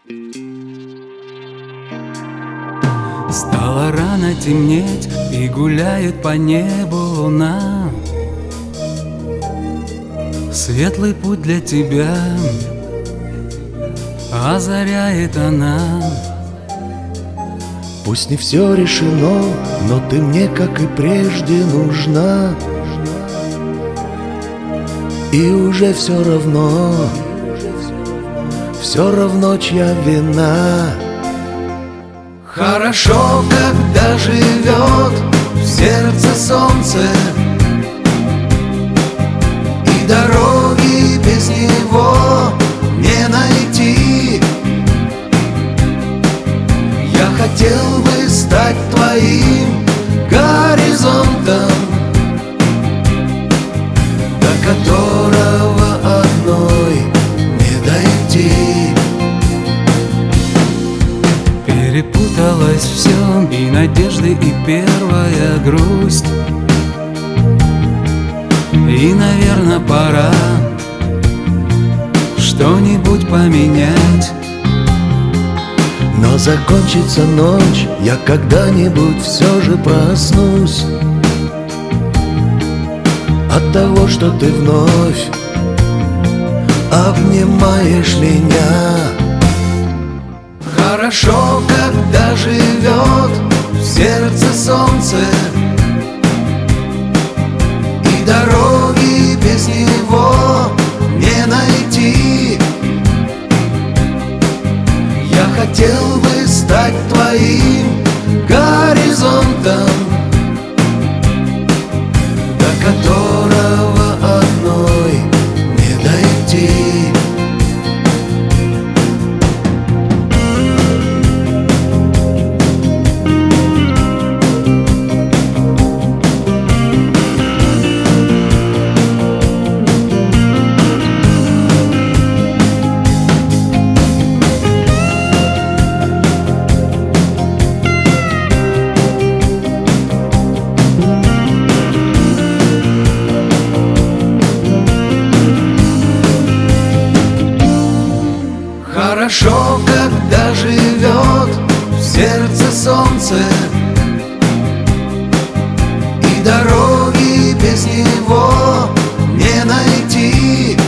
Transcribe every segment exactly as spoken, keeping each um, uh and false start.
Стало рано темнеть, и гуляет по небу луна. Светлый путь для тебя озаряет она. Пусть не все решено, но ты мне, как и прежде, нужна. И уже все равно, все равно, чья вина. Хорошо, когда живет в сердце солнце, и дороги без него не найти. Я хотел бы стать твоим горизонтом, до которого одной не дойти. Перепуталось все, и надежды, и первая грусть. И, наверное, пора что-нибудь поменять. Но закончится ночь, я когда-нибудь все же проснусь от того, что ты вновь обнимаешь меня. Хорошо, когда живет в сердце солнце, и дороги без него не найти. Я хотел бы стать твоим горизонтом, до которого одной не дойти. Хорошо, когда живет в сердце солнце, и дороги без него не найти.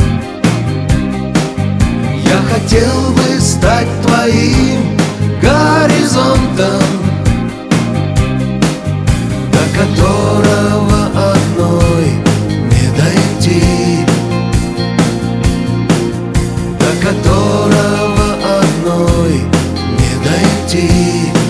Я хотел бы стать твоим горизонтом, до которого одной не дойти, до которого одной не дойти.